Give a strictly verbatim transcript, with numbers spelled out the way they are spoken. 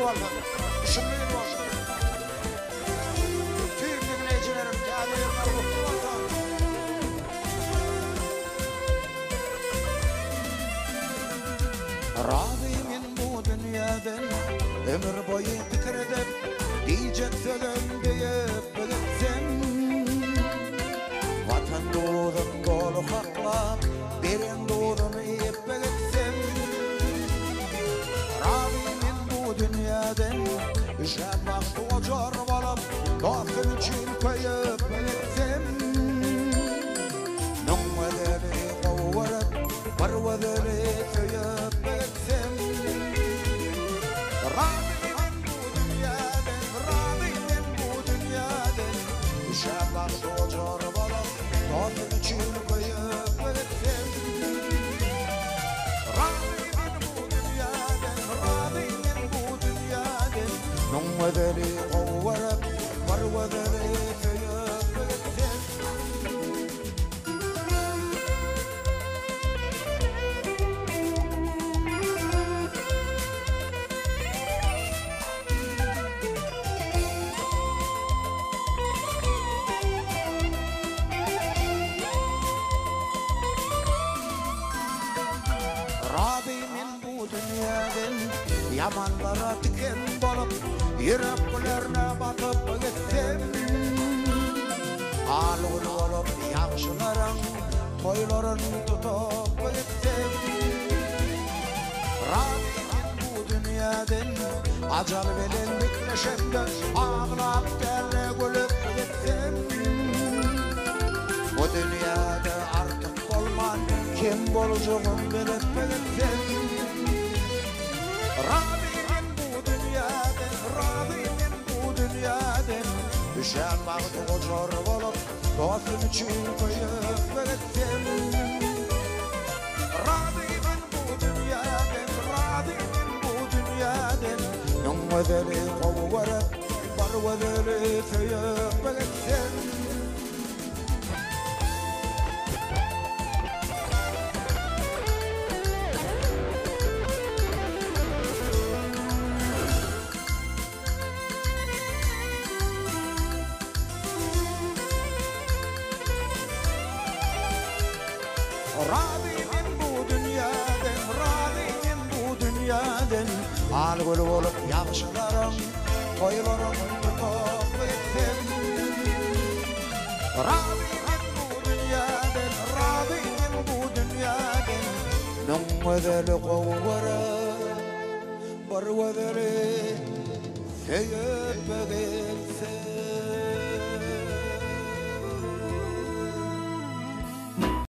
eyvallah. Düşünmeyin var. Tüm dinleyicilerim, kâdeyirler mutlu olsun. Razıyım bu dünyadan, ömür boyu fikir edip, diyecek sözüm deyip belirtsem. Vatan doğdum dolu haklap, derin doğdum iyip belirtsem. Razıyım bu dünyadan, yaşamak doğacar balam, dostum için koyup belirtsem. Nümmedeli kuvvet, varvedeli söyüp belirtsem. Razıyım bu dünyadan, razıyım bu dünyadan, yaşamak doğacar balam, dostum için koyup belirtsem. Razıyım bu dünyadan, razıyım bu dünyadan, nümmedeli kuvvet, varvedeli söyüp belirtsem. Razıyım bu dünyadan, yamanlara diken bolup, yüreklerine batıp gitsem. Ağlıqlı olup, yaxşıların toyların tutup gitsem. Razıyım bu dünyadan, acal bilen bitleşemde, ağlap gelle gülüp gitsem. Bu dünyada artık olman, kim bolacağım bilip gitsem. Razıyım bu dünyadan, razıyım bu dünyadan, düşen baktı kocar bolup, dostum için koyup gitsem. Razıyım bu dünyadan, razıyım bu dünyadan, nümmedeli kuvvet, varvedeli söyüp gitsem. Razıyım bu dünyadan, razıyım bu dünyadan, ağlıqlı olup yaxşılarım, toylarım tutup gitsem. Razıyım bu dünyadan, razıyım bu dünyadan, nümmedeli kuvvet, varvedeli söyüp gitsem.